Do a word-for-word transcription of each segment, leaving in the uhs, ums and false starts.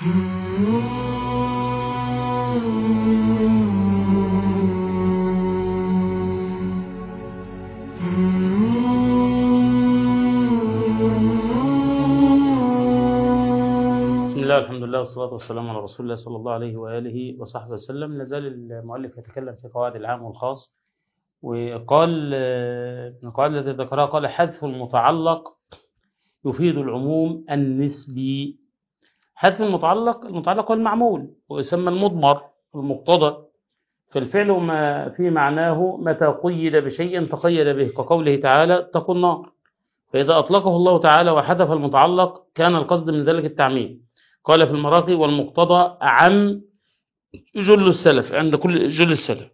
بسم الله الحمد لله والصلاة والسلام على رسول الله صلى الله عليه وآله وصحبه وسلم. لازال المؤلف يتكلم في قواعد العام والخاص، وقال من القواعد التي ذكرها قال: حذف المتعلق يفيد العموم النسبي. حذف المتعلق المتعلق هو المعمول، ويسمى المضمر المقتضى، فالفعل ما في معناه متى قيد بشيء تقيد به، كقوله تعالى: اتقوا النار. فإذا أطلقه الله تعالى وحذف المتعلق كان القصد من ذلك التعميم. قال في المراقي: والمقتضى عم جل السلف، عند كل جل السلف.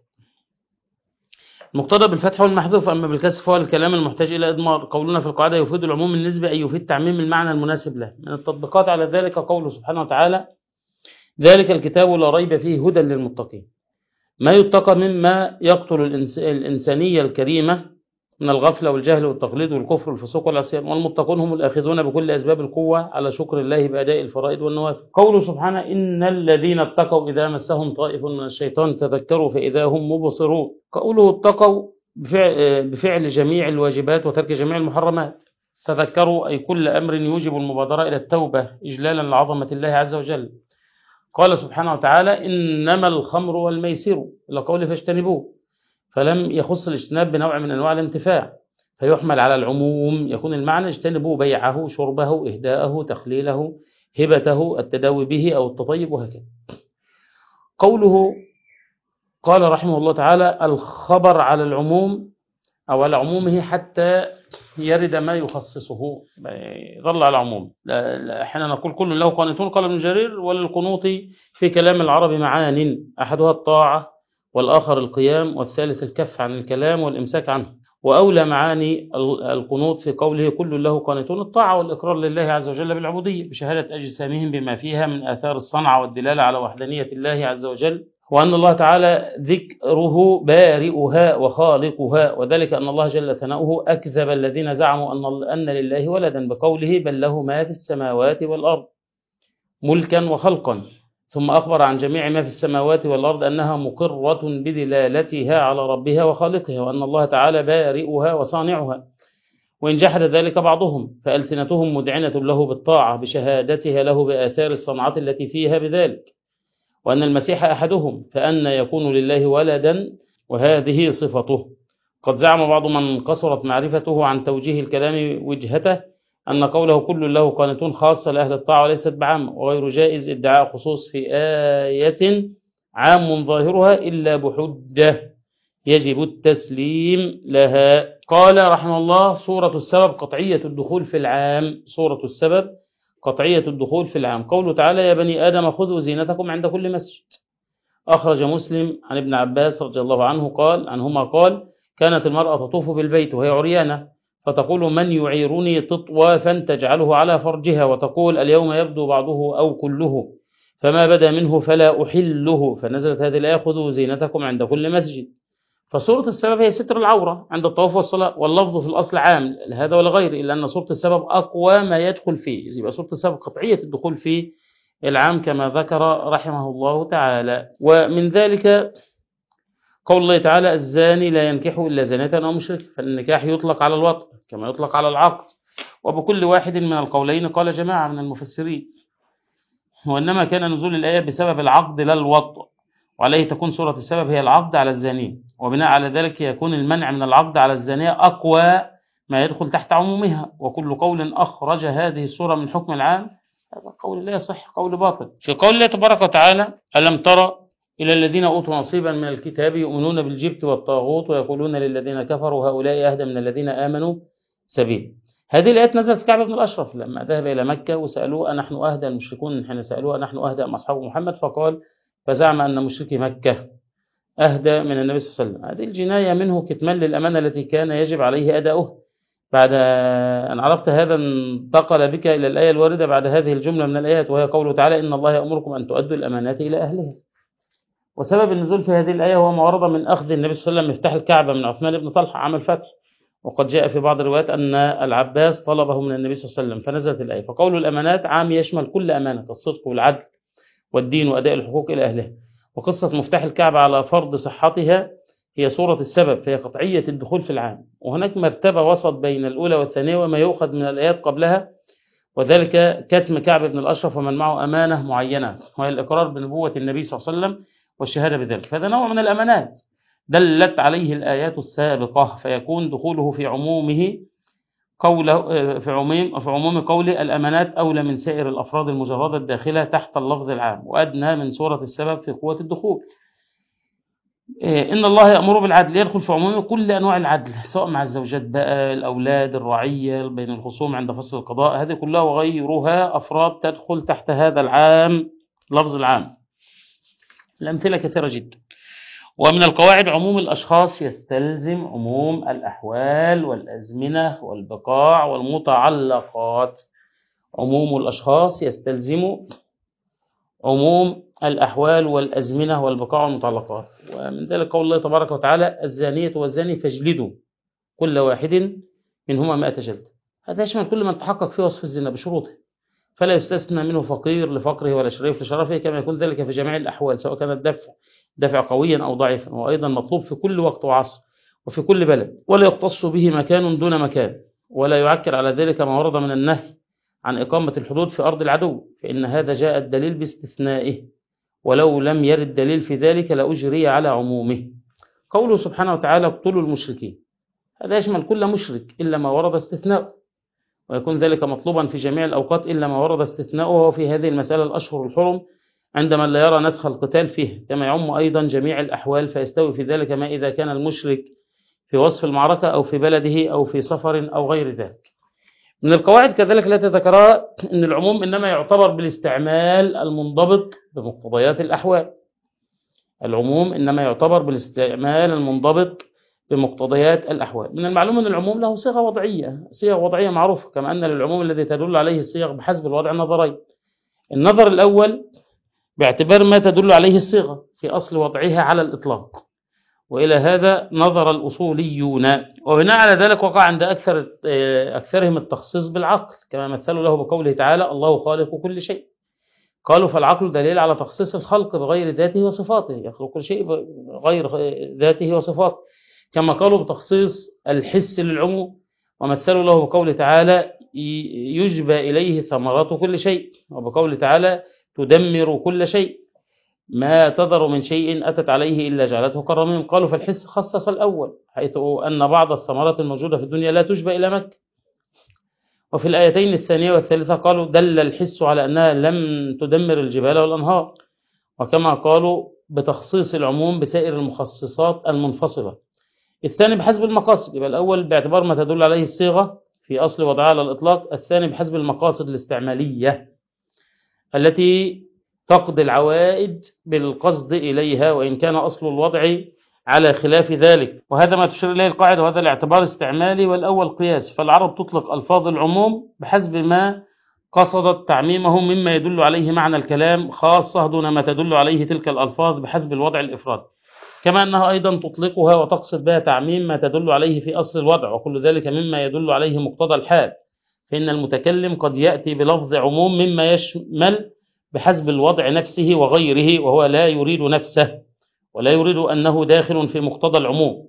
المقتضى بالفتح والمحذوف، أما بالكسر فهو الكلام المحتاج إلى إضمار. قولنا في القاعدة يفيد العموم النسبي، أي يفيد تعميم المعنى المناسب له. من التطبيقات على ذلك قوله سبحانه وتعالى: ذلك الكتاب لا ريب فيه هدى للمتقين. ما يتقى مما يقتل الإنس... الإنسانية الكريمة من الغفلة والجهل والتقليد والكفر والفسوق والعصيان، والمتقون هم الآخذون بكل أسباب القوة على شكر الله بأداء الفرائض والنوافل. قوله سبحانه: إن الذين اتقوا إذا مسهم طائف من الشيطان تذكروا فإذا هم مبصرون. قوله اتقوا بفعل, بفعل جميع الواجبات وترك جميع المحرمات. تذكروا أي كل أمر يوجب المبادرة إلى التوبة إجلالا لعظمة الله عز وجل. قال سبحانه وتعالى: إنما الخمر والميسر، إلى قوله فاجتنبوه، فلم يخص الاجتناب بنوع من أنواع الانتفاع، فيحمل على العموم، يكون المعنى اجتنبوا بيعه، شربه، إهداءه، تخليله، هبته، التداوي به أو التطيب، وهكذا. قوله قال رحمه الله تعالى: الخبر على العموم أو على عمومه حتى يرد ما يخصصه، ظل على عموم. احنا نقول كل له قانتون، قال ابن جرير: وللقنوط في كلام العرب معان، أحدها الطاعة، والآخر القيام، والثالث الكف عن الكلام والإمساك عنه. وأولى معاني القنوط في قوله كل له قانتون الطاعة والإقرار لله عز وجل بالعبودية بشهادة أجسامهم بما فيها من آثار الصنعة والدلالة على وحدانية الله عز وجل، وأن الله تعالى ذكره بارئها وخالقها، وذلك أن الله جل ثناؤه أكذب الذين زعموا أن أن لله ولدا بقوله: بل له ما في السماوات والأرض ملكا وخلقا. ثم أخبر عن جميع ما في السماوات والأرض أنها مقرة بدلالتها على ربها وخالقها، وأن الله تعالى بارئها وصانعها. وإن جحد ذلك بعضهم فألسنتهم مدعنة له بالطاعة بشهادتها له بآثار الصنعة التي فيها بذلك، وأن المسيح أحدهم، فأن يكون لله ولدا وهذه صفته. قد زعم بعض من قصرت معرفته عن توجيه الكلام وجهته أن قوله كل له قانتون خاصة لأهل الطاعة وليست بعامة، وغير جائز ادعاء خصوص في آية عام ظاهرها إلا بحجة يجب التسليم لها. قال رحمه الله: صورة السبب قطعية الدخول في العام. صورة السبب قطعية الدخول في العام. قوله تعالى: يا بني آدم خذوا زينتكم عند كل مسجد. أخرج مسلم عن ابن عباس رضي الله عنه قال عنهما قال: كانت المرأة تطوف بالبيت وهي عريانة، فتقول: من يعيرني تطوافا تجعله على فرجها، وتقول: اليوم يبدو بعضه أو كله، فما بدا منه فلا أحله، فنزلت هذه الآية: خذوا زينتكم عند كل مسجد. فصورة السبب هي ستر العورة عند الطواف والصلاة، واللفظ في الأصل عام لهذا ولا غير، إلا أن صورة السبب أقوى ما يدخل فيه، يبقى صورة السبب قطعية الدخول في العام كما ذكر رحمه الله تعالى. ومن ذلك قول الله تعالى: الزاني لا ينكح إلا زانية أو مشركة، فالنكاح يطلق على الوطء كما يطلق على العقد، وبكل واحد من القولين قال جماعة من المفسرين، وإنما كان نزول الآية بسبب العقد لا الوطء، وعليه تكون صورة السبب هي العقد على الزاني، وبناء على ذلك يكون المنع من العقد على الزانية أقوى ما يدخل تحت عمومها. وكل قول أخرج هذه الصورة من حكم العام هذا قول لا يصح، قول باطل. في قول الله تبارك وتعالى: ألم ترى إلى الذين أوتوا نصيبا من الكتاب يؤمنون بالجبت والطاغوت ويقولون للذين كفروا هؤلاء أهدى من الذين آمنوا سبيل. هذه الآيات نزلت في كعب بن الأشرف لما ذهب إلى مكة وسألوه: أنحن أهدى المشركون حين سألوه أنحن أهدى أم أصحاب محمد؟ فقال فزعم أن مشركي مكة أهدى من النبي صلى الله عليه وسلم. هذه الجناية منه كتمان للأمانة التي كان يجب عليه أداؤه. بعد أن عرفت هذا انتقل بك إلى الآية الواردة بعد هذه الجملة من الآيات، وهي قوله تعالى: إن الله يأمركم أن تؤدوا الأمانات إلى أهلها. وسبب النزول في هذه الآية هو ما ورد من أخذ النبي صلى الله عليه وسلم مفتاح الكعبة من عثمان بن طلحة عام الفتح، وقد جاء في بعض الروايات أن العباس طلبه من النبي صلى الله عليه وسلم فنزلت الآية. فقول الأمانات عام يشمل كل أمانة، الصدق والعدل والدين وأداء الحقوق إلى أهلها. وقصة مفتاح الكعبة على فرض صحتها هي صورة السبب، فهي قطعية الدخول في العام. وهناك مرتبة وسط بين الأولى والثانية وما يؤخذ من الآيات قبلها، وذلك كتم كعب بن الأشرف ومن معه أمانة معينة، وهي الإقرار بنبوة النبي صلى الله عليه وسلم والشهادة بذلك، فهذا نوع من الأمانات دلت عليه الآيات السابقة، فيكون دخوله في عمومه قوله في عموم في عموم قوله الأمانات أولى من سائر الأفراد المجردة الداخلة تحت اللفظ العام، وأدنى من صورة السبب في قوة الدخول. إن الله يأمر بالعدل يدخل في عموم كل أنواع العدل، سواء مع الزوجات بقى، الأولاد، الرعية، بين الخصوم عند فصل القضاء، هذه كلها وغيرها أفراد تدخل تحت هذا العام، لفظ العام. الأمثلة كثيرة جدا. ومن القواعد عموم الأشخاص يستلزم عموم الأحوال والأزمنة والبقاع والمتعلقات. عموم الأشخاص يستلزم عموم الأحوال والأزمنة والبقاع والمتعلقات. ومن ذلك قول الله تبارك وتعالى الزانية والزاني فاجلدوا كل واحد منهما مائة جلدة. هذا يشمل كل من تحقق في وصف الزنا بشروطه، فلا يستثنى منه فقير لفقره ولا شريف لشرفه، كما يكون ذلك في جميع الأحوال سواء كان الدفع دفع قويا أو ضعيفا، وأيضا مطلوب في كل وقت وعصر وفي كل بلد، ولا يختص به مكان دون مكان، ولا يعكر على ذلك ما ورد من النهي عن إقامة الحدود في أرض العدو، فإن هذا جاء الدليل باستثنائه، ولو لم يرد دليل في ذلك لأجري على عمومه. قوله سبحانه وتعالى اقتلوا المشركين، هذا يشمل كل مشرك إلا ما ورد استثناؤه، ويكون ذلك مطلوبا في جميع الأوقات إلا ما ورد استثناؤه، وفي هذه المسألة الأشهر الحرم عندما لا يرى نسخ القتال فيه، كما يعم أيضا جميع الأحوال، فيستوي في ذلك ما إذا كان المشرك في وصف المعركة أو في بلده أو في سفر أو غير ذلك. من القواعد كذلك لا تذكرها أن العموم إنما يعتبر بالاستعمال المنضبط بمقتضيات الأحوال. العموم إنما يعتبر بالاستعمال المنضبط بمقتضيات الأحوال. من المعلوم أن العموم له صيغة وضعية، صيغة وضعية معروفة، كما أن للعموم الذي تدل عليه الصيغ بحسب الوضع نظرين. النظر الأول باعتبار ما تدل عليه الصيغة في أصل وضعها على الإطلاق، وإلى هذا نظر الأصوليون، وبناء على ذلك وقع عند أكثر أكثرهم التخصيص بالعقل، كما مثلوا له بقوله تعالى الله خالق كل شيء. قالوا فالعقل دليل على تخصيص الخلق بغير ذاته وصفاته، يخلق كل شيء بغير ذاته وصفاته، كما قالوا بتخصيص الحس للعموم، ومثلوا له بقوله تعالى يجبى إليه ثمرات كل شيء، وبقوله تعالى تدمر كل شيء، ما تذر من شيء أتت عليه إلا جعلته كالرميم. قالوا فالحس خصص الأول، حيث أن بعض الثمرات الموجودة في الدنيا لا تجبى إلى مكة. وفي الآيتين الثانية والثالثة قالوا دل الحس على أنها لم تدمر الجبال والأنهار، وكما قالوا بتخصيص العموم بسائر المخصصات المنفصلة. الثاني بحسب المقاصد، يبقى الأول باعتبار ما تدل عليه الصيغة في أصل وضعها على الإطلاق، الثاني بحسب المقاصد الاستعمالية التي تقضي العوائد بالقصد إليها، وإن كان أصل الوضع على خلاف ذلك. وهذا ما تشير إليه القاعدة، وهذا الاعتبار استعمالي والأول قياس. فالعرب تطلق ألفاظ العموم بحسب ما قصدت تعميمه مما يدل عليه معنى الكلام خاصة دون ما تدل عليه تلك الألفاظ بحسب الوضع الإفراد، كما أنها أيضا تطلقها وتقصد بها تعميم ما تدل عليه في أصل الوضع، وكل ذلك مما يدل عليه مقتضى الحال، فإن المتكلم قد يأتي بلفظ عموم مما يشمل بحسب الوضع نفسه وغيره، وهو لا يريد نفسه ولا يريد أنه داخل في مقتضى العموم.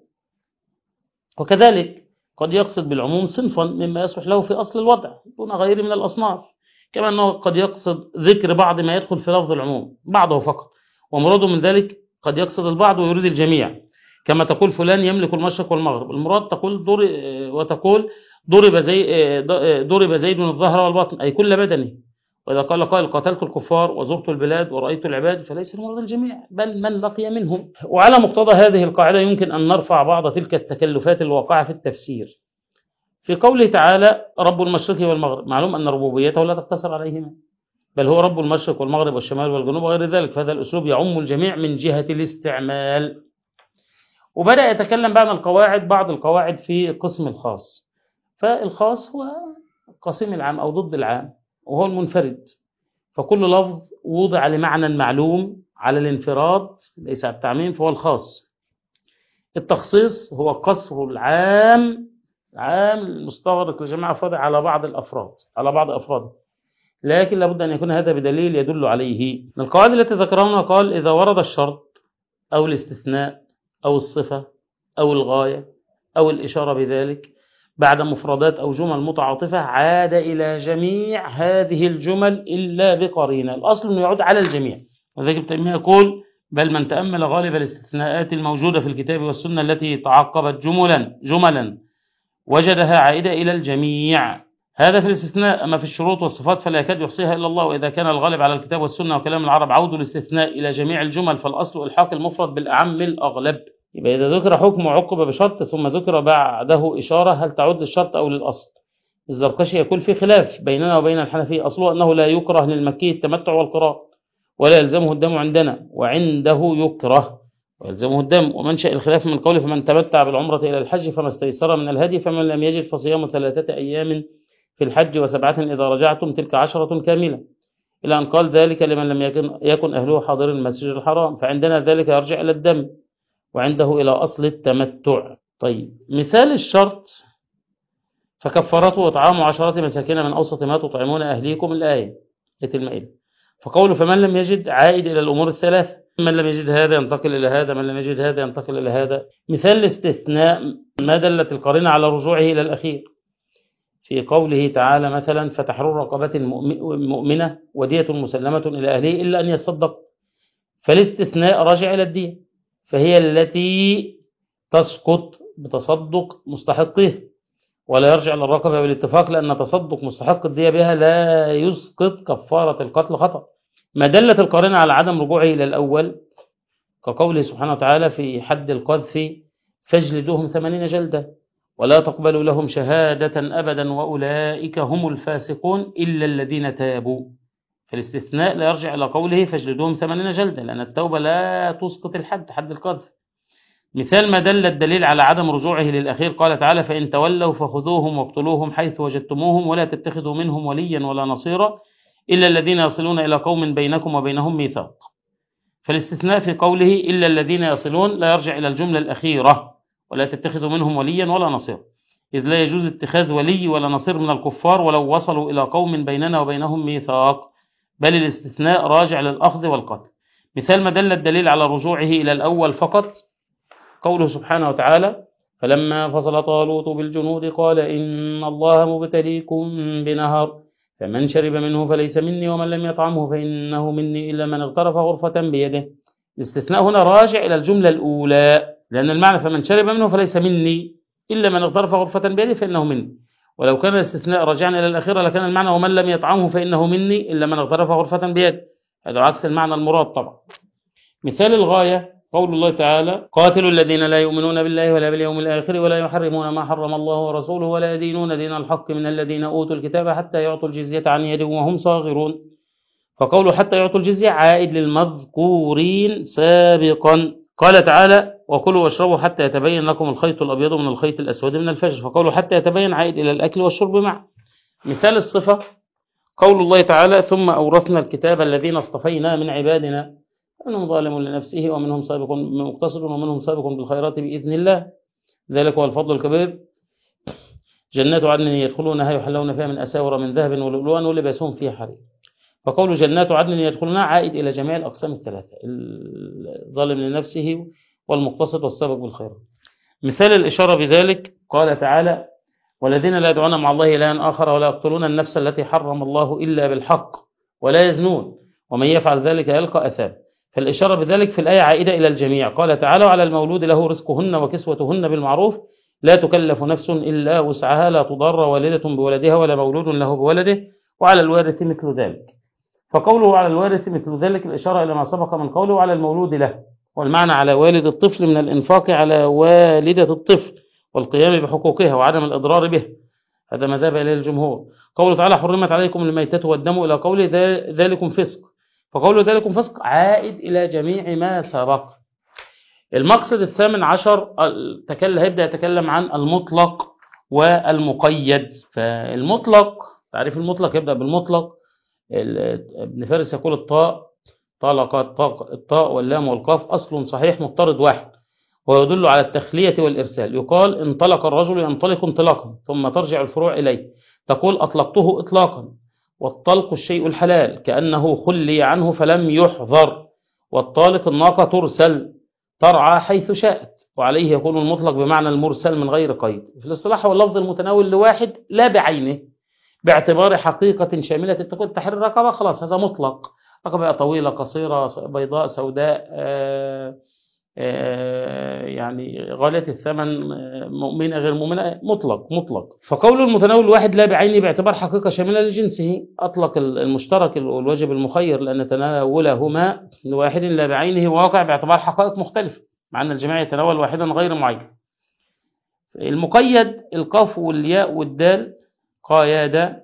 وكذلك قد يقصد بالعموم صنفا مما يصلح له في أصل الوضع دون غيره من الأصناف، كما أنه قد يقصد ذكر بعض ما يدخل في لفظ العموم بعضه فقط، ومراده من ذلك قد يقصد البعض ويريد الجميع، كما تقول فلان يملك المشرق والمغرب، المراد تقول ضرب وتقول ضرب زي ضرب زيد الظهر والبطن، أي كل بدنه. وإذا قال قائل قتلت الكفار وزرت البلاد ورأيت العباد، فليس المراد الجميع بل من لقي منهم. وعلى مقتضى هذه القاعدة يمكن أن نرفع بعض تلك التكلفات الواقعة في التفسير. في قوله تعالى رب المشرق والمغرب، معلوم أن ربوبيته لا تقتصر عليهما، بل هو رب المشرق والمغرب والشمال والجنوب وغير ذلك، فهذا الأسلوب يعم الجميع من جهة الاستعمال. وبدأ يتكلم بقى عن القواعد، بعض القواعد في قسم الخاص. فالخاص هو قسم العام أو ضد العام، وهو المنفرد، فكل لفظ وضع لمعنى معلوم على الانفراد ليس على التعميم فهو الخاص. التخصيص هو قصر العام العام المستغرق لجميع أفراده على بعض الأفراد على بعض أفراده لكن لابد أن يكون هذا بدليل يدل عليه. من القواعد التي ذكرنا قال إذا ورد الشرط أو الاستثناء أو الصفة أو الغاية أو الإشارة بذلك بعد مفردات أو جمل متعاطفة عاد إلى جميع هذه الجمل إلا بقرينة. الأصل أنه يعود على الجميع. وذلك ابن تيمية يقول بل من تأمل غالب الاستثناءات الموجودة في الكتاب والسنة التي تعقبت جملا جملا وجدها عائدة إلى الجميع. هذا في الاستثناء. أما في الشروط والصفات فلا يكاد يحصيها إلا الله. وإذا كان الغالب على الكتاب والسنة وكلام العرب عود الاستثناء إلى جميع الجمل فالأصل إلحاق المفرد بالأعم الأغلب. يبقى إذا ذكر حكم عقب بشرط ثم ذكر بعده إشارة هل تعود للشرط أو للأصل؟ الزركشي يقول في خلاف بيننا وبين الحنفية، أصله أنه لا يكره للمكي التمتع والقراء ولا يلزمه الدم عندنا، وعنده يكره ويلزمه الدم. ومنشأ الخلاف من قوله فمن تمتع بالعمرة إلى الحج فما استيسر من الهدي، فمن لم يجد فصيام ثلاثة أيام في الحج وسبعة إذا رجعتم تلك عشرة كاملة، إلى أن قال ذلك لمن لم يكن, يكن أهله حاضر المسجد الحرام. فعندنا ذلك يرجع إلى الدم وعنده إلى أصل التمتع. طيب مثال الشرط فكفرته إطعام عشرة مساكين من أوسط ما تطعمون أهليكم، الآية آية المائدة. فقوله فمن لم يجد عائد إلى الأمور الثلاث، من لم يجد هذا ينتقل إلى هذا، من لم يجد هذا ينتقل إلى هذا. مثال الاستثناء ما دلت القرينة على رجوعه إلى الأخير في قوله تعالى مثلا فتحرير رقبة مؤمنة ودية مسلمة إلى أهله إلا أن يصدق، فالاستثناء راجع إلى الدية فهي التي تسقط بتصدق مستحقه، ولا يرجع للرقبة بالاتفاق لأن تصدق مستحق الدية بها لا يسقط كفارة القتل خطأ. ما دلت القرينة على عدم رجوعه إلى الأول كقوله سبحانه وتعالى في حد القذف فاجلدوهم ثمانين جلدة ولا تقبلوا لهم شهادة أبدا وأولئك هم الفاسقون إلا الذين تابوا. فالاستثناء لا يرجع إلى قوله فاجلدوهم ثمانين جلدة لأن التوبة لا تسقط الحد حد القذف. مثال ما دل الدليل على عدم رجوعه للأخير قال تعالى فإن تولوا فخذوهم واقتلوهم حيث وجدتموهم ولا تتخذوا منهم وليا ولا نصيرا إلا الذين يصلون إلى قوم بينكم وبينهم ميثاق. فالاستثناء في قوله إلا الذين يصلون لا يرجع إلى الجملة الأخيرة ولا تتخذوا منهم وليا ولا نصيرا، إذ لا يجوز اتخاذ ولي ولا نصير من الكفار ولو وصلوا إلى قوم بيننا وبينهم ميثاق، بل الاستثناء راجع للأخذ والقتل. مثال ما دل الدليل على رجوعه إلى الأول فقط قوله سبحانه وتعالى فلما فصل طالوت بالجنود قال إن الله مبتليكم بنهر فمن شرب منه فليس مني ومن لم يطعمه فإنه مني إلا من اغترف غرفة بيده. الاستثناء هنا راجع إلى الجملة الأولى لأن المعنى فمن شرب منه فليس مني إلا من اغترف غرفة بيده فإنه مني، ولو كان الاستثناء راجعا إلى الأخيرة لكان المعنى ومن لم يطعمه فإنه مني إلا من اغترف غرفة بيده، هذا عكس المعنى المراد طبعا. مثال الغاية قول الله تعالى قاتلوا الذين لا يؤمنون بالله ولا باليوم الآخر ولا يحرمون ما حرم الله ورسوله ولا يدينون دين الحق من الذين أوتوا الكتاب حتى يعطوا الجزية عن يد وهم صاغرون. فقوله حتى يعطوا الجزية عائد للمذكورين سابقا. قال تعالى وكلوا واشربوا حتى يتبين لكم الخيط الأبيض من الخيط الأسود من الفجر، فقوله حتى يتبين عائد إلى الأكل والشرب معه. مثال الصفة قول الله تعالى ثم أورثنا الكتاب الذين اصطفينا من عبادنا منهم ظالم لنفسه ومنهم سابق مقتصد ومنهم سابق بالخيرات بإذن الله ذلك هو الفضل الكبير. جنات عدن يدخلونها يحلون فيها من أساور من ذهب ولؤلؤا ولباسهم فيها حرير. فقول جنات عدن يدخلونها عائد إلى جميع الأقسام الثلاثة الظالم لنفسه والمقتصد والسابق بالخيرات. مثال الإشارة بذلك قال تعالى والذين لا يدعون مع الله إلها آخر ولا يقتلون النفس التي حرم الله إلا بالحق ولا يزنون ومن يفعل ذلك يلقى أثام. فالإشارة بذلك في الآية عائدة إلى الجميع. قال تعالى على المولود له رزقهن وكسوتهن بالمعروف لا تكلف نفس إلا وسعها لا تضار والدة بولدها ولا مولود له بولده وعلى الوارث مثل ذلك. فقوله على الوارث مثل ذلك الإشارة إلى ما سبق من قوله على المولود له، والمعنى على والد الطفل من الإنفاق على والدة الطفل والقيام بحقوقها وعدم الإضرار به، هذا ما ذهب إليه الجمهور. قوله تعالى حرمت عليكم الميتة والدم إلى قوله ذلكم فسق، فقول ذلكم فسق عائد إلى جميع ما سبق. المقصد الثامن عشر هيبدأ يتكلم عن المطلق والمقيد. فالمطلق تعريف المطلق يبدأ بالمطلق. ابن فارس يقول الطاء طلق الطاء واللام والقاف أصل صحيح مضطرد واحد ويدل على التخلية والإرسال. يقال انطلق الرجل ينطلق انطلاقا ثم ترجع الفروع إليه، تقول أطلقته إطلاقا والطلق الشيء الحلال كأنه خلي عنه فلم يحظر، والطالق الناقة ترسل ترعى حيث شاءت، وعليه يكون المطلق بمعنى المرسل من غير قيد. في الاصطلاح هو اللفظ المتناول لواحد لا بعينه باعتبار حقيقة شاملة تكون تحرير الرقبة، خلاص هذا مطلق. رقبة طويلة قصيرة بيضاء سوداء آآ آآ يعني غالية الثمن مؤمنة غير مؤمنة، مطلق مطلق. فقول المتناول الواحد لا بعينه باعتبار حقيقة شاملة لجنسه، أطلق المشترك والواجب المخير لأن تناولهما لواحد لا بعينه واقع باعتبار حقائق مختلفة، مع أن الجميع يتناول واحدا غير معين. المقيد القاف والياء والدال قيادة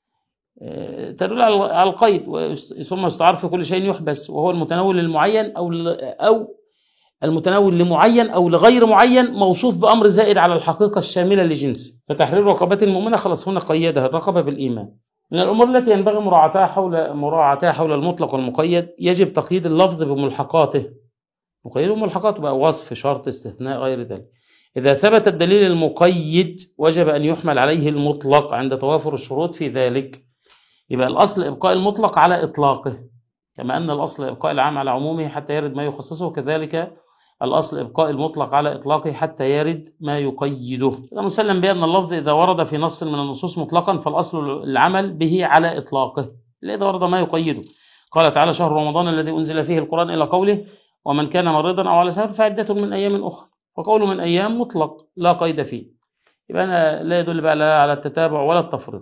تدل على القيد، ثم استعار في كل شيء يحبس، وهو المتناول للمعين أو أو المتناول لمعين أو لغير معين موصوف بأمر زائد على الحقيقة الشاملة لجنسه. فتحرير رقبة المؤمنة خلاص هنا قيدها الرقبة بالإيمان. من الأمور التي ينبغي مراعاتها حول مراعاتها حول المطلق والمقيد يجب تقييد اللفظ بملحقاته، مقيد بملحقاته بقى وصف شرط استثناء غير ذلك. إذا ثبت الدليل المقيد وجب أن يحمل عليه المطلق عند توافر الشروط في ذلك. يبقى الأصل إبقاء المطلق على إطلاقه، كما أن الأصل إبقاء العام على عمومه حتى يرد ما يخصصه، كذلك الأصل إبقاء المطلق على إطلاقه حتى يرد ما يقيده. إذا مسلم بأن اللفظ إذا ورد في نص من النصوص مطلقا فالأصل العمل به على إطلاقه إذا ورد ما يقيده. قال تعالى: شهر رمضان الذي أنزل فيه القرآن، إلى قوله: ومن كان مريضا أو على سفر فعدة من أيام أخرى، وقوله من أيام مطلق لا قيد فيه. يبقى أنا لا يدل بقى لا على التتابع ولا التفريط،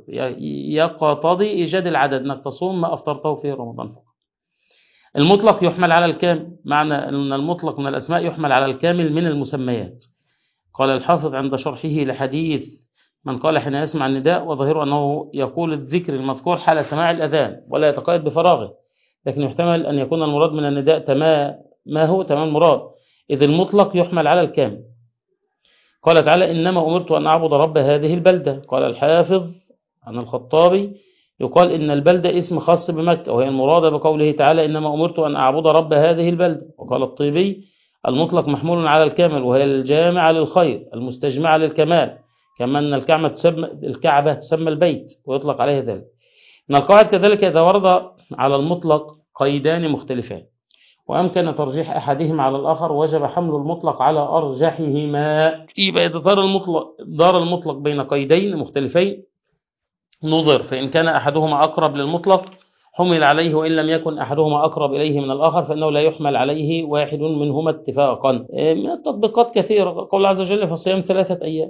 يقتضي إيجاد العدد أنك تصوم ما أفطرته في رمضان فقط. المطلق يحمل على الكامل، معنى أن المطلق من الأسماء يحمل على الكامل من المسميات. قال الحافظ عند شرحه لحديث من قال حين يسمع النداء، وظاهره أنه يقول الذكر المذكور حال سماع الأذان ولا يتقيد بفراغه، لكن يحتمل أن يكون المراد من النداء تمام ما هو تمام المراد، إذ المطلق يحمل على الكامل. قال تعالى: إنما أمرت أن أعبد رب هذه البلدة. قال الحافظ عن الخطابي: يقال إن البلدة اسم خاص بمكة، وهي المرادة بقوله تعالى: إنما أمرت أن أعبد رب هذه البلدة. وقال الطيبي: المطلق محمول على الكامل، وهي الجامعة للخير المستجمعة للكمال، كما أن الكعبة تسمى الكعبة تسمى البيت ويطلق عليه ذلك. من القواعد كذلك إذا ورد على المطلق قيدان مختلفان وأمكن ترجيح أحدهما على الآخر وجب حمل المطلق على أرجحهما. يبقى إذا دار المطلق دار المطلق بين قيدين مختلفين نظر، فإن كان أحدهما أقرب للمطلق حمل عليه، وإن لم يكن أحدهما أقرب إليه من الآخر فإنه لا يحمل عليه واحد منهما اتفاقا. من التطبيقات كثيرة، قول عز وجل: فصيام ثلاثة أيام.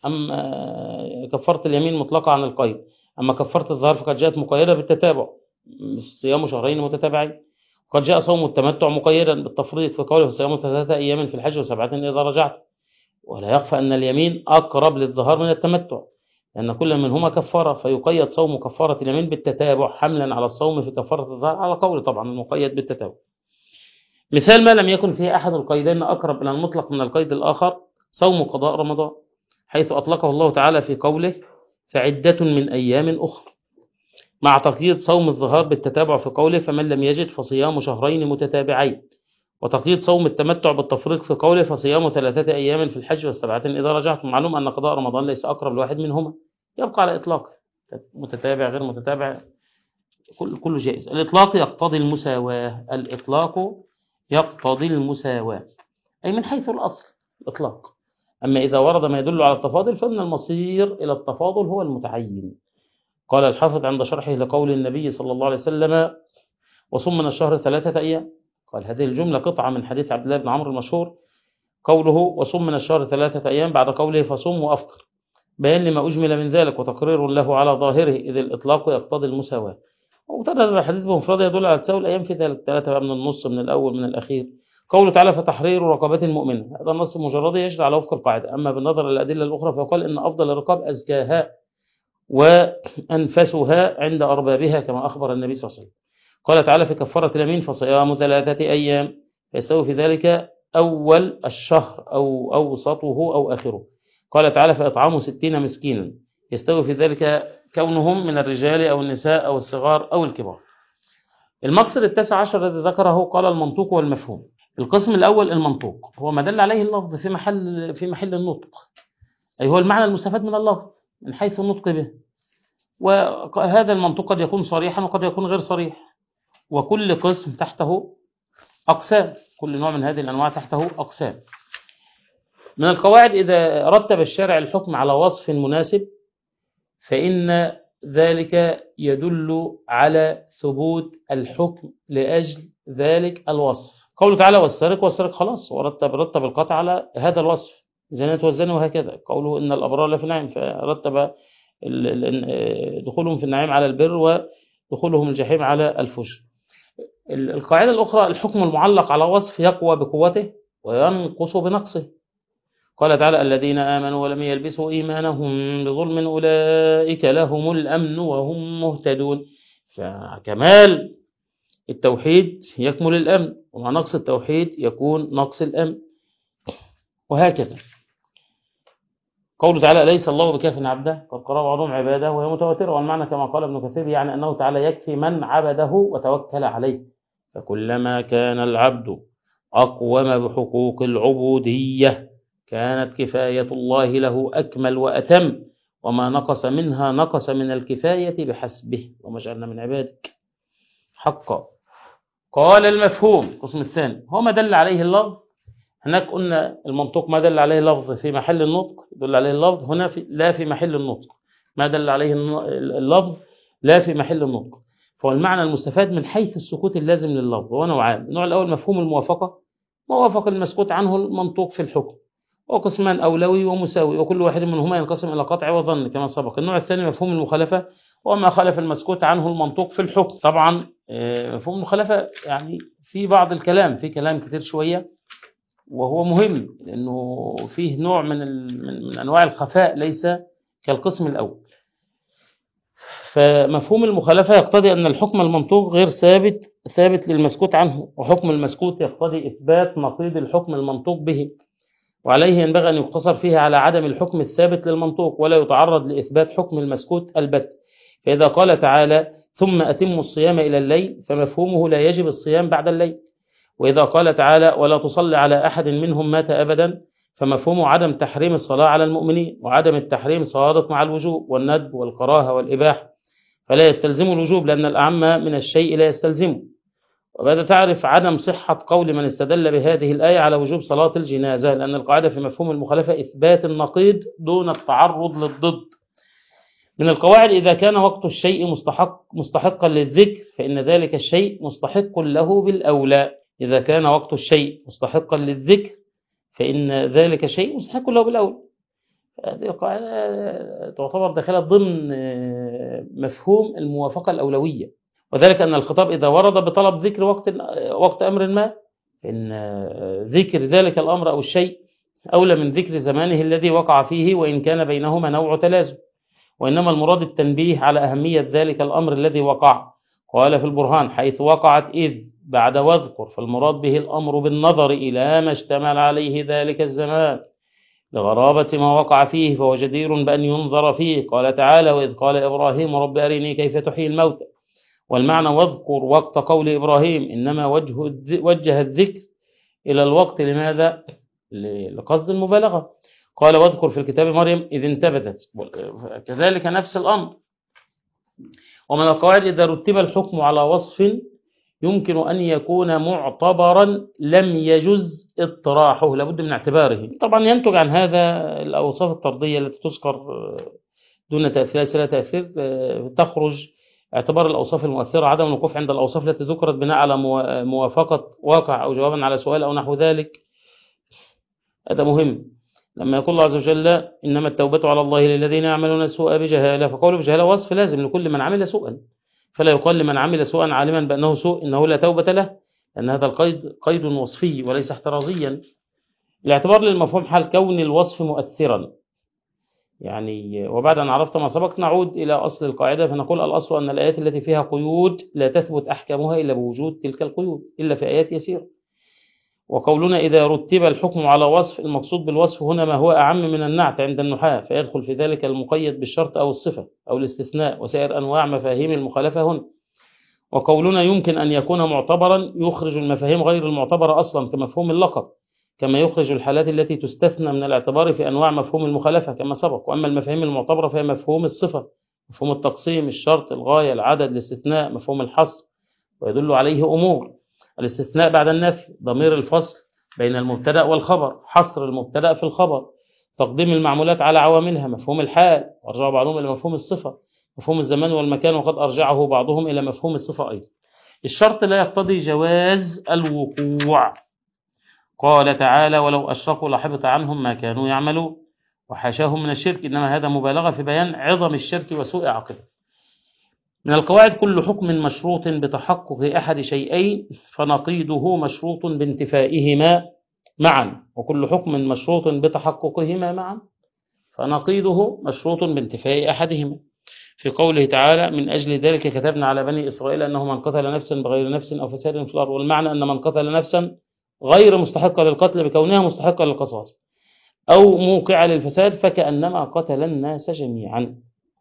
أما كفارة اليمين مطلقة عن القيد، أما كفارة الظهر فقد جاءت مقيدة بالتتابع، صيام شهرين متتابعين. قد جاء صوم التمتع مقيدا بالتفريط في قوله: فصيام ثلاثة أيام في الحج وسبعة إذا رجعت. ولا يخفى أن اليمين أقرب للظهر من التمتع، لأن كل منهما كفارة، فيقيد صوم كفارة اليمين بالتتابع حملا على الصوم في كفارة الظهر، على قول طبعا المقيد بالتتابع. مثال ما لم يكن فيه أحد القيدين أقرب إلى المطلق من القيد الآخر: صوم قضاء رمضان، حيث أطلقه الله تعالى في قوله: فعدة من أيام أخرى، مع تقييد صوم الظهار بالتتابع في قوله: فمن لم يجد فصيام شهرين متتابعين، وتقييد صوم التمتع بالتفريق في قوله: فصيام ثلاثة أيام في الحج والسبعة إذا رجعتم. معلوم أن قضاء رمضان ليس أقرب لواحد منهما، يبقى على إطلاقه، متتابع غير متتابع كل كله جائز. الإطلاق يقتضي المساواة، الإطلاق يقتضي المساواة أي من حيث الأصل الإطلاق. أما إذا ورد ما يدل على التفاضل فإن المصير إلى التفاضل هو المتعين. قال الحافظ عند شرحه لقول النبي صلى الله عليه وسلم: وصم من الشهر ثلاثة أيام. قال هذه الجملة قطعة من حديث عبد الله بن عمرو المشهور، قوله: وصم من الشهر ثلاثة أيام، بعد قوله: فصم وأفطر، بيان لما أجمل من ذلك وتقرير له على ظاهره، إذ الإطلاق يقتضي المساواة. ومتردد الحديث بمفرده يدل على تساوي الأيام في ذلك، ثلاثة بقى من النص، من الأول، من الأخير. قوله تعالى: فتحرير رقبة مؤمنة، هذا النص مجرد يجري على وفق القاعدة. أما بالنظر إلى الأدلة الأخرى فيقال إن أفضل الرقاب أزكاها وأنفسها عند أربابها، كما أخبر النبي صلى الله عليه وسلم. قال تعالى في كفارة اليمين: فصيام ثلاثة أيام، فيستوي في ذلك أول الشهر أو أوسطه أو آخره. قال تعالى: فإطعام ستين مسكينا، يستوي في ذلك كونهم من الرجال أو النساء أو الصغار أو الكبار. المقصد التاسع عشر الذي ذكره قال: المنطوق والمفهوم. القسم الأول المنطوق، هو ما دل عليه اللفظ في محل في محل النطق، أي هو المعنى المستفاد من اللفظ من حيث النطق به. وهذا المنطوق قد يكون صريحا وقد يكون غير صريح، وكل قسم تحته أقسام، كل نوع من هذه الأنواع تحته أقسام. من القواعد إذا رتب الشارع الحكم على وصف مناسب فإن ذلك يدل على ثبوت الحكم لأجل ذلك الوصف. قوله تعالى والسارق والسارق، خلاص ورتب رتب القطع على هذا الوصف، زنات والزنا وهكذا. قوله إن الأبرار لفي النعيم، فرتب دخولهم في النعيم على البر ودخولهم الجحيم على الفجر. القاعدة الأخرى الحكم المعلق على وصف يقوى بقوته وينقص بنقصه. قال تعالى الذين آمنوا ولم يلبسوا إيمانهم بظلم أولئك لهم الأمن وهم مهتدون. فكمال التوحيد يكمل الأمن، ومع نقص التوحيد يكون نقص الأمن، وهكذا. قوله تعالى أليس الله بكاف عبده قد قرأ بعضهم عباده وهي متواترة، والمعنى كما قال ابن كثير يعني أنه تعالى يكفي من عبده وتوكل عليه، فكلما كان العبد أقوم بحقوق العبودية كانت كفاية الله له أكمل وأتم، وما نقص منها نقص من الكفاية بحسبه، وما جعلنا من عبادك حقا. قال المفهوم القسم الثاني هو ما دل عليه اللفظ. هناك قلنا المنطوق ما دل عليه اللفظ في محل النطق دل عليه اللفظ، هنا في لا في محل النطق، ما دل عليه اللفظ لا في محل النطق. فهو المعنى المستفاد من حيث السكوت اللازم لللفظ هو نوعان. النوع الأول مفهوم الموافقة، موافق المسكوت عنه المنطوق في الحكم، وقسمان أولوي ومساوي، وكل واحد منهما ينقسم إلى قطع وظن كما سبق. النوع الثاني مفهوم المخالفة، وما خالف المسكوت عنه المنطوق في الحكم. طبعا مفهوم المخالفة يعني في بعض الكلام، في كلام كتير شوية، وهو مهم لأنه فيه نوع من, من, من أنواع الخفاء ليس كالقسم الأول. فمفهوم المخالفة يقتضي أن الحكم المنطوق غير ثابت ثابت للمسكوت عنه، وحكم المسكوت يقتضي إثبات نقيض الحكم المنطوق به، وعليه ينبغي أن يقتصر فيه على عدم الحكم الثابت للمنطوق ولا يتعرض لإثبات حكم المسكوت البت. فإذا قال تعالى ثم أتموا الصيام إلى الليل فمفهومه لا يجب الصيام بعد الليل، وإذا قال تعالى ولا تصلي على أحد منهم مات أبدا فمفهومه عدم تحريم الصلاة على المؤمنين، وعدم التحريم صادق مع الوجوب والندب والكراهة والإباحة، فلا يستلزم الوجوب لأن الأعم من الشيء لا يستلزمه. وبعد تعرف عدم صحة قول من استدل بهذه الآية على وجوب صلاة الجنازة، لأن القاعدة في مفهوم المخالفة إثبات النقيض دون التعرض للضد. من القواعد إذا كان وقت الشيء مستحق مستحقا للذكر فإن ذلك الشيء مستحق له بالأولى. إذا كان وقت الشيء مستحقا للذكر فإن ذلك الشيء مستحق له بالأولى. هذه القاعدة تعتبر داخلة ضمن مفهوم الموافقة الأولوية، وذلك أن الخطاب إذا ورد بطلب ذكر وقت وقت أمر ما فإن ذكر ذلك الأمر أو الشيء أولى من ذكر زمانه الذي وقع فيه وإن كان بينهما نوع تلازم، وإنما المراد التنبيه على أهمية ذلك الأمر الذي وقع. قال في البرهان حيث وقعت إذ بعد واذكر، فالمراد به الأمر بالنظر إلى ما اشتمل عليه ذلك الزمان لغرابة ما وقع فيه، فهو جدير بأن ينظر فيه. قال تعالى وإذ قال إبراهيم رب أرني كيف تحيي الموتى، والمعنى واذكر وقت قول إبراهيم إنما وجه وجه الذكر إلى الوقت. لماذا؟ لقصد المبالغة. قال واذكر في الكتاب مريم إذ انتبذت، كذلك نفس الأمر. ومن القواعد إذا رتب الحكم على وصف يمكن أن يكون معتبرا لم يجز اطراحه، لابد من اعتباره. طبعا ينتج عن هذا الأوصاف الطردية التي تذكر دون تأثير لا تأثير، تخرج اعتبار الأوصاف المؤثرة عدم الوقوف عند الأوصاف التي ذكرت بناء على موافقة واقع أو جوابا على سؤال أو نحو ذلك. هذا مهم. لما يقول الله عز وجل إنما التوبة على الله للذين يعملون السوء بجهالة، فقوله بجهالة وصف لازم لكل من عمل سوءا، فلا يقال لمن عمل سوءا عالما بأنه سوء إنه لا توبة له، لأن هذا القيد قيد وصفي وليس احترازيا. الاعتبار للمفهوم حال كون الوصف مؤثرا يعني. وبعد أن عرفت ما سبق نعود إلى أصل القاعدة، فنقول الأصل أن الآيات التي فيها قيود لا تثبت أحكامها إلا بوجود تلك القيود إلا في آيات يسيرة. وقولنا إذا رتب الحكم على وصف، المقصود بالوصف هنا ما هو أعم من النعت عند النحاة، فيدخل في ذلك المقيد بالشرط أو الصفة أو الاستثناء وسائر أنواع مفاهيم المخالفة هنا. وقولنا يمكن أن يكون معتبرا يخرج المفاهيم غير المعتبرة أصلا كمفهوم اللقب، كما يخرج الحالات التي تستثنى من الاعتبار في أنواع مفهوم المخالفة كما سبق. وأما المفاهيم المعتبرة فهي مفهوم الصفة مفهوم التقسيم الشرط الغاية العدد الاستثناء مفهوم الحصر ويدل عليه أمور. الاستثناء بعد النفي ضمير الفصل بين المبتدأ والخبر، حصر المبتدأ في الخبر، تقديم المعمولات على عواملها مفهوم الحال، وأرجع بعضهم إلى مفهوم الصفة، مفهوم الزمان والمكان وقد أرجعه بعضهم إلى مفهوم الصفة أيضا. الشرط لا يقتضي جواز الوقوع. قال تعالى ولو أشركوا لحبط عنهم ما كانوا يعملون، وحاشاهم من الشرك، إنما هذا مبالغة في بيان عظم الشرك وسوء عاقبته. من القواعد كل حكم مشروط بتحقق أحد شيئين فنقيضه مشروط بانتفائهما معا، وكل حكم مشروط بتحققهما معا فنقيضه مشروط بانتفاء أحدهما. في قوله تعالى من أجل ذلك كتبنا على بني إسرائيل أنه من قتل نفسا بغير نفس أو فساد في الأرض، والمعنى أن من قتل نفسا غير مستحقة للقتل بكونها مستحقة للقصاص أو موقع للفساد فكأنما قتل الناس جميعا.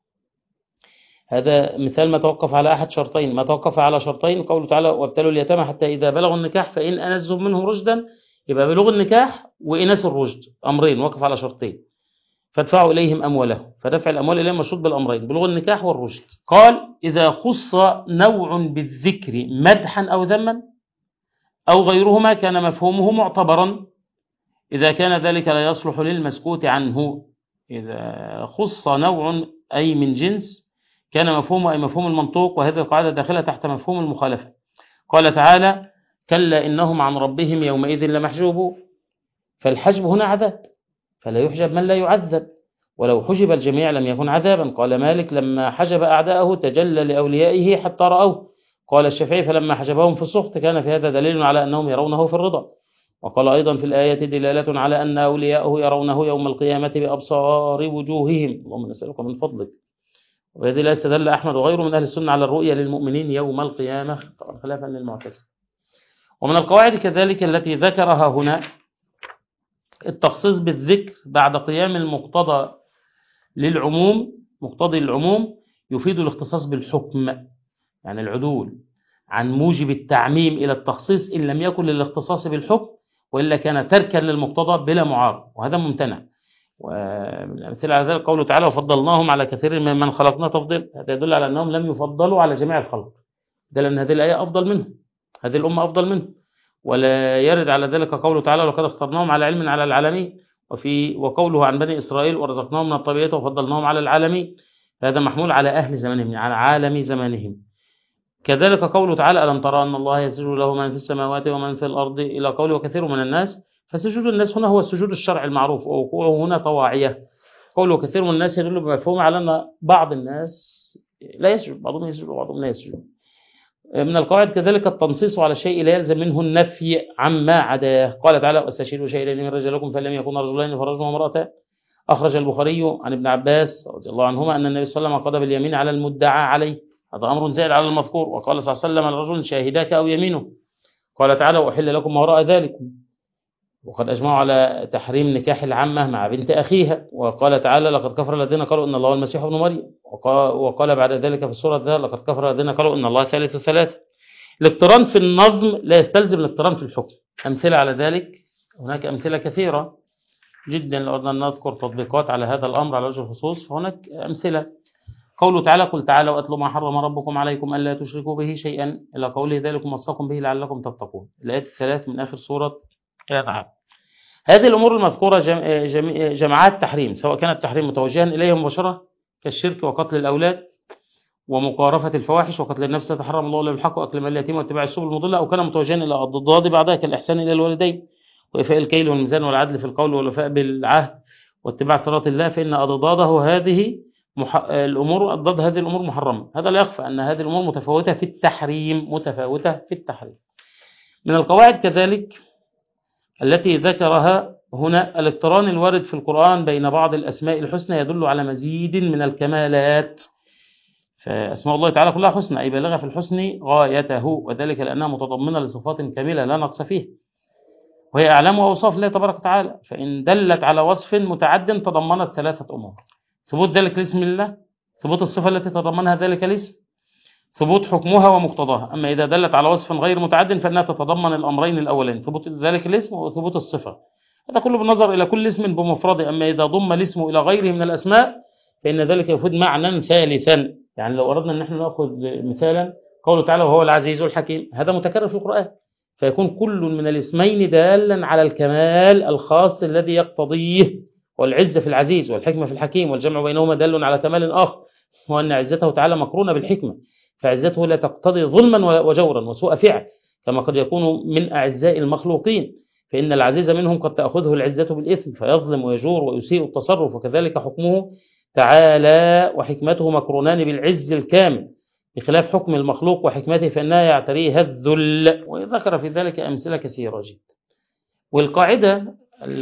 هذا مثال ما توقف على أحد شرطين. ما توقف على شرطين قوله تعالى وابتلوا اليتامى حتى إذا بلغوا النكاح فإن أنزوا منهم رشدا، يبقى بلوغ النكاح وإناث الرشد أمرين وقف على شرطين، فادفعوا إليهم أموالهم، فدفع الأموال إليهم مشروط بالأمرين بلوغ النكاح والرشد. قال إذا خص نوع بالذكر مدحا أو ذما أو غيرهما كان مفهومه معتبرا إذا كان ذلك لا يصلح للمسكوت عنه. إذا خص نوع أي من جنس كان مفهومه أي مفهوم المنطوق، وهذه القاعدة داخلة تحت مفهوم المخالفة. قال تعالى كلا إنهم عن ربهم يومئذ لمحجوبون، فالحجب هنا عذاب فلا يحجب من لا يعذب، ولو حجب الجميع لم يكن عذابا. قال مالك لما حجب أعداءه تجلى لأوليائه حتى رأوه. قال الشافعي فلما حجبهم في السخط كان في هذا دليل على أنهم يرونه في الرضا. وقال أيضا في الآية دلالة على أن أولياءه يرونه يوم القيامة بأبصار وجوههم. اللهم نسألك من فضلك. وهذه الآية استدل أحمد وغيره من أهل السنة على الرؤية للمؤمنين يوم القيامة طبعا خلافا للمعتزلة. ومن القواعد كذلك التي ذكرها هنا التخصيص بالذكر بعد قيام المقتضى للعموم. مقتضي العموم يفيد الاختصاص بالحكم، يعني العدول عن موجب التعميم إلى التخصيص إن لم يكن للاختصاص بالحكم، وإلا كان تركا للمقتضى بلا معارض، وهذا ممتنع. ومن الأمثلة على ذلك قوله تعالى وفضلناهم على كثير ممن خلقنا تفضيل. هذا يدل على أنهم لم يفضلوا على جميع الخلق، دل أن هذه الآية أفضل منهم، هذه الأمة أفضل منهم. ولا يرد على ذلك قوله تعالى ولقد اخترناهم على علم على العالمين، وفي وقوله عن بني إسرائيل ورزقناهم من الطيبات وفضلناهم على العالمين، هذا محمول على أهل زمانهم على عالم زمانهم. كذلك قوله تعالى ألم ترى أن الله يسجد له من في السماوات ومن في الأرض إلى قوله وكثير من الناس. فسجود الناس هنا هو السجود الشرعي المعروف ووقوعه هنا طواعية. قوله كثير من الناس يدل بمفهوم على أن بعض الناس لا يسجد، بعضهم يسجد وبعضهم لا يسجد. من القواعد كذلك التنصيص على الشيء لا يلزم منه النفي عما عداه. قال تعالى واستشهدوا شهيدين من رجالكم فلم يكن رجلين فرجل وامرأتان. أخرج البخاري عن ابن عباس رضي الله عنهما أن النبي صلى الله عليه وسلم قضى باليمين على المدعى عليه، هذا أمر زائد على المذكور. وقال صلى الله عليه وسلم للرجل شاهداك أو يمينه. قال تعالى وأحل لكم ما وراء ذلك، وقد أجمعوا على تحريم نكاح العمة مع بنت أخيها. وقال تعالى لقد كفر الذين قالوا إن الله المسيح ابن مريم. وقال بعد ذلك في السورة ذا لقد كفر الذين قالوا إن الله ثالث ثلاثة. الاقتران في النظم لا يستلزم الاقتران في الحكم. أمثلة على ذلك هناك أمثلة كثيرة جدا لو أردنا نذكر تطبيقات على هذا الأمر على وجه الخصوص فهناك أمثلة. قوله تعالى قل تعالى وأتلوا ما حرم ربكم عليكم ألا تشركوا به شيئا إلى قوله ذلك وصاكم به لعلكم تتقون، الآيات الثلاث من آخر سورة الأنعام. هذه الأمور المذكورة جم... جم... جماعات تحريم، سواء كان التحريم متوجها إليهم مباشرة كالشرك وقتل الأولاد ومقارفة الفواحش وقتل النفس تحرم الله إلا بالحق وأكل مال اليتيم واتباع السبل المضلة، أو كان متوجها إلى الضداد بعدها كالإحسان إلى الوالدين وإيفاء الكيل والميزان والعدل في القول والوفاء بالعهد واتباع صراط الله، فإن أضداده هذه مح... الأمور أضداد هذه الأمور محرمة. هذا لا يخفى أن هذه الأمور متفاوتة في التحريم متفاوتة في التحريم. من القواعد كذلك التي ذكرها هنا الاقتران الوارد في القرآن بين بعض الأسماء الحسنى يدل على مزيد من الكمالات. فأسماء الله تعالى كلها حسنى أي بالغة في الحسن غايته، وذلك لأنها متضمنة لصفات كاملة لا نقص فيه، وهي أعلام وأوصاف الله تبارك وتعالى. فإن دلت على وصف متعد تضمنت ثلاثة أمور: ثبوت ذلك الاسم لله، ثبوت الصفة التي تضمنها ذلك الاسم، ثبوت حكمها ومقتضاها. أما إذا دلت على وصف غير متعد فإنها تتضمن الأمرين الأولين: ثبوت ذلك الاسم وثبوت الصفة. هذا كله بالنظر إلى كل اسم بمفرده. أما إذا ضم الاسم إلى غيره من الأسماء فإن ذلك يفيد معنى ثالثا. يعني لو أردنا أن احنا نأخذ مثالا قوله تعالى وهو العزيز الحكيم، هذا متكرر في القرآن، فيكون كل من الاسمين دالا على الكمال الخاص الذي يقتضيه، والعزة في العزيز والحكمة في الحكيم، والجمع بينهما دال على كمال آخر، وأن عزته تعالى مقرونة بالحكمة، فعزته لا تقتضي ظلما وجورا وسوء فعل كما قد يكون من أعزاء المخلوقين، فإن العزيز منهم قد تأخذه العزة بالإثم فيظلم ويجور ويسيء التصرف، وكذلك حكمه تعالى وحكمته مقرونان بالعز الكامل، بخلاف حكم المخلوق وحكمته فإنها يعتريها الذل، وذكر في ذلك أمثلة كثيرة جدا. والقاعدة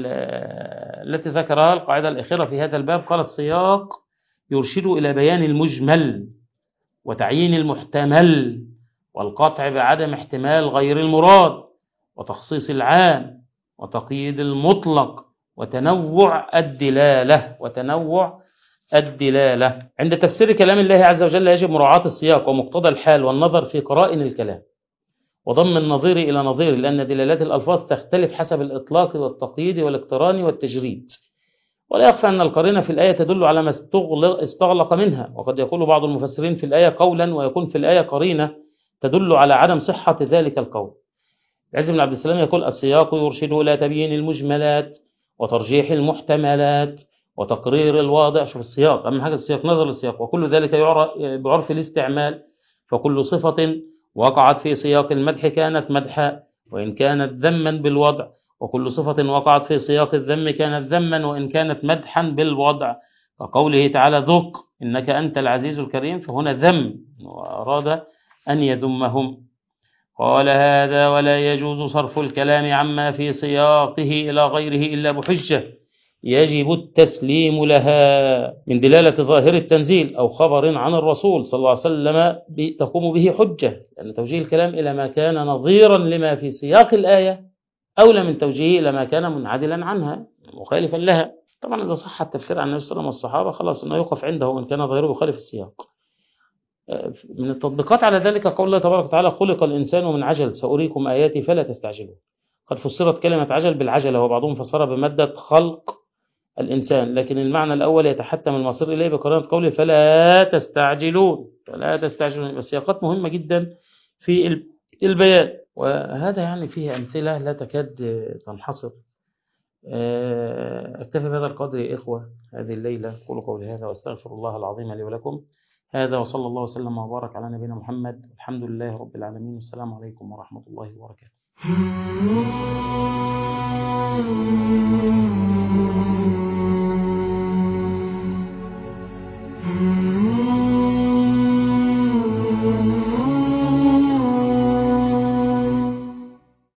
التي ذكرها القاعدة الأخيرة في هذا الباب قال السياق يرشد إلى بيان المجمل وتعيين المحتمل والقطع بعدم احتمال غير المراد وتخصيص العام وتقييد المطلق وتنوع الدلالة وتنوع الدلالة. عند تفسير كلام الله عز وجل يجب مراعاة السياق ومقتضى الحال والنظر في قرائن الكلام وضم النظير إلى نظير، لأن دلالات الألفاظ تختلف حسب الإطلاق والتقييد والاقتران والتجريد، ولا يخفى أن القرينة في الآية تدل على ما استغلق منها، وقد يقول بعض المفسرين في الآية قولا ويكون في الآية قرينة تدل على عدم صحة ذلك القول. عز بن عبد السلام يقول السياق يرشد إلى تبيين المجملات وترجيح المحتملات وتقرير الواضع. شوف السياق، أهم حاجة السياق، نظر السياق، وكل ذلك بعرف الاستعمال، فكل صفة وقعت في سياق المدح كانت مدحا وإن كانت ذما بالوضع، وكل صفة وقعت في سياق الذم كانت ذما وإن كانت مدحا بالوضع، كقوله تعالى ذق إنك أنت العزيز الكريم، فهنا ذم وأراد أن يذمهم. قال هذا ولا يجوز صرف الكلام عما في سياقه إلى غيره إلا بحجة يجب التسليم لها من دلالة ظاهر التنزيل أو خبر عن الرسول صلى الله عليه وسلم تقوم به حجة، لأن توجيه الكلام إلى ما كان نظيرا لما في سياق الآية أولى من توجيهه إلى ما كان منعدلا عنها مخالفا لها. طبعا إذا صح التفسير عن النبي صلى الله عليه وسلم والصحابة خلاص أنه يوقف عنده وإن كان ظاهره يخالف السياق. من التطبيقات على ذلك قول الله تبارك وتعالى خلق الإنسان من عجل سأريكم آياتي فلا تستعجلون. قد فسرت كلمة عجل بالعجلة وبعضهم فسرها بمادة خلق الإنسان، لكن المعنى الأول يتحتم المصير إليه بقرينة قوله فلا تستعجلون فلا تستعجلون. السياقات مهمة جدا في البيان، وهذا يعني فيه أمثلة لا تكاد تنحصر. أكتفي بهذا القدر يا إخوة هذه الليلة. قولوا قولي هذا واستغفر الله العظيم لي ولكم. هذا وصلى الله وسلم وبارك على نبينا محمد. الحمد لله رب العالمين. والسلام عليكم ورحمة الله وبركاته.